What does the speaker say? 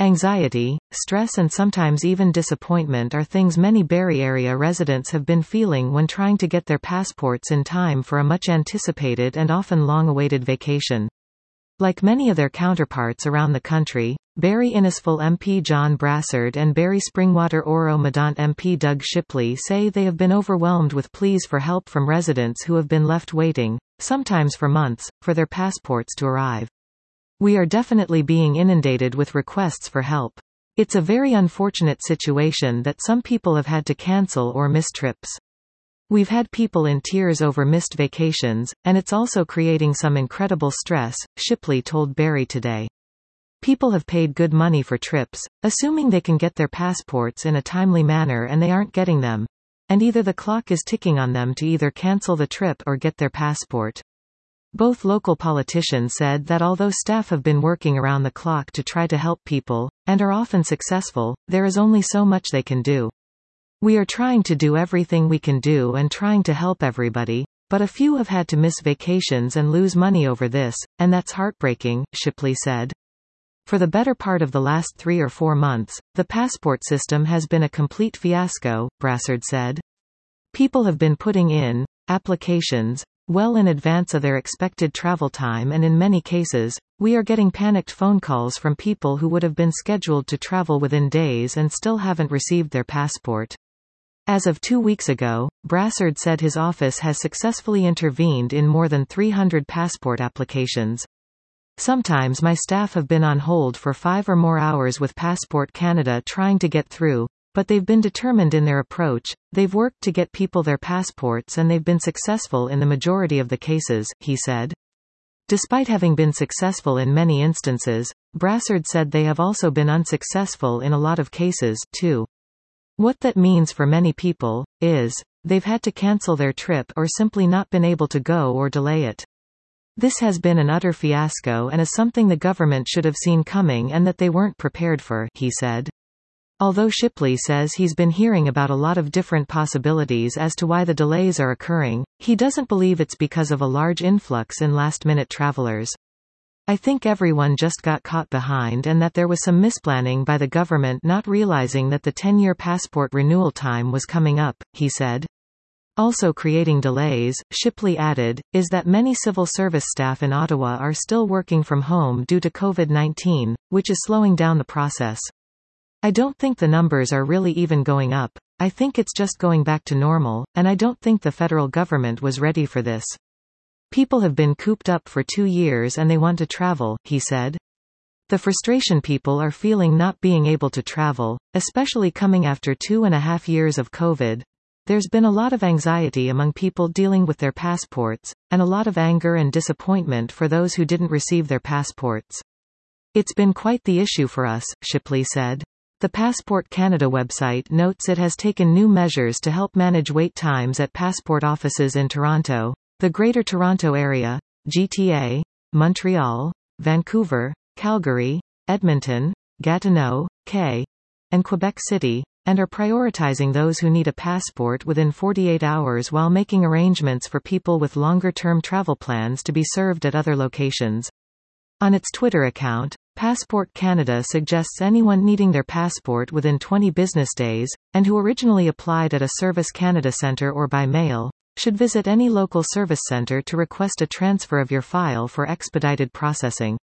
Anxiety, stress and sometimes even disappointment are things many Barrie area residents have been feeling when trying to get their passports in time for a much anticipated and often long-awaited vacation. Like many of their counterparts around the country, Barrie Innisfil MP John Brassard and Barrie Springwater Oro-Medonte MP Doug Shipley say they have been overwhelmed with pleas for help from residents who have been left waiting, sometimes for months, for their passports to arrive. "We are definitely being inundated with requests for help. It's a very unfortunate situation that some people have had to cancel or miss trips. We've had people in tears over missed vacations, and it's also creating some incredible stress," Shipley told Barrie Today. "People have paid good money for trips, assuming they can get their passports in a timely manner and they aren't getting them. And either the clock is ticking on them to either cancel the trip or get their passport." Both local politicians said that although staff have been working around the clock to try to help people, and are often successful, there is only so much they can do. "We are trying to do everything we can do and trying to help everybody, but a few have had to miss vacations and lose money over this, and that's heartbreaking," Shipley said. "For the better part of the last 3 or 4 months, the passport system has been a complete fiasco," Brassard said. "People have been putting in applications well in advance of their expected travel time, and in many cases, we are getting panicked phone calls from people who would have been scheduled to travel within days and still haven't received their passport." As of 2 weeks ago, Brassard said his office has successfully intervened in more than 300 passport applications. "Sometimes my staff have been on hold for 5 or more hours with Passport Canada trying to get through, but they've been determined in their approach. They've worked to get people their passports and they've been successful in the majority of the cases," he said. Despite having been successful in many instances, Brassard said they have also been unsuccessful in a lot of cases, too. "What that means for many people is they've had to cancel their trip or simply not been able to go or delay it. This has been an utter fiasco and is something the government should have seen coming and that they weren't prepared for," he said. Although Shipley says he's been hearing about a lot of different possibilities as to why the delays are occurring, he doesn't believe it's because of a large influx in last-minute travelers. "I think everyone just got caught behind and that there was some misplanning by the government not realizing that the 10-year passport renewal time was coming up," he said. Also creating delays, Shipley added, is that many civil service staff in Ottawa are still working from home due to COVID-19, which is slowing down the process. "I don't think the numbers are really even going up. I think it's just going back to normal, and I don't think the federal government was ready for this. People have been cooped up for 2 years and they want to travel," he said. The frustration people are feeling not being able to travel, especially coming after 2.5 years of COVID. There's been a lot of anxiety among people dealing with their passports, and a lot of anger and disappointment for those who didn't receive their passports. "It's been quite the issue for us," Shipley said. The Passport Canada website notes it has taken new measures to help manage wait times at passport offices in Toronto, the Greater Toronto Area, GTA, Montreal, Vancouver, Calgary, Edmonton, Gatineau, Quebec, and Quebec City, and are prioritizing those who need a passport within 48 hours while making arrangements for people with longer-term travel plans to be served at other locations. On its Twitter account, Passport Canada suggests anyone needing their passport within 20 business days, and who originally applied at a Service Canada centre or by mail, should visit any local service centre to request a transfer of your file for expedited processing.